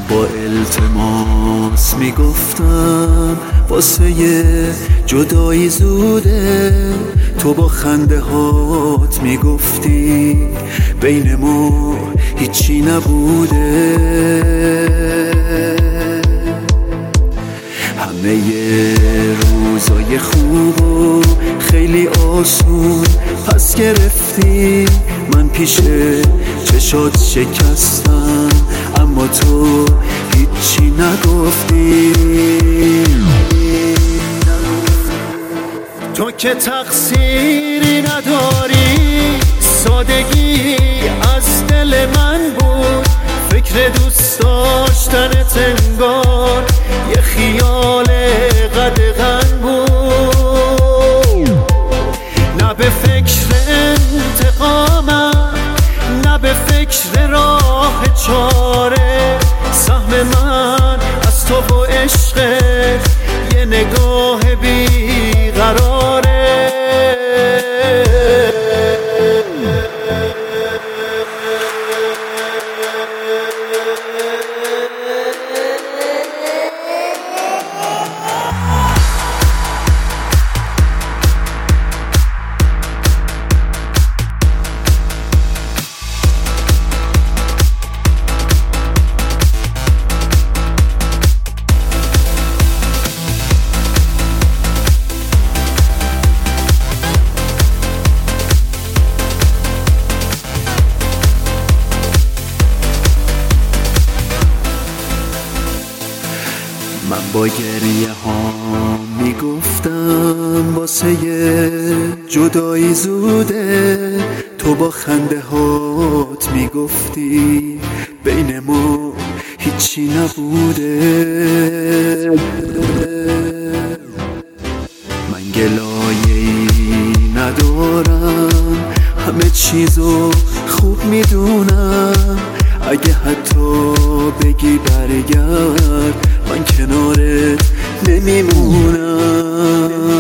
با التماس میگفتم واسه جدایی زوده، تو با خنده هات میگفتی بین ما هیچی نبوده. همه روزای خوبو خیلی آسون پس گرفتی، من پیش چشات شکستم اما تو هیچی نگفتی. تو که تقصیری نداری، سادگی از دل من بود، فکر دوست داشتنت انگار یه خیال قدغن بود. نه به فکر انتقامم، نه به فکر راه چاره، سهم من از تو و عشقت یه نگاه بیقراره. من با گریه ها میگفتم واسه جدایی زوده، تو با خنده هات میگفتی بین ما هیچی نبوده. من گلایه‌ای ندارم، همه چیزو خوب میدونم، اگه حتی بگی برگرد من کنارت نمیمونم.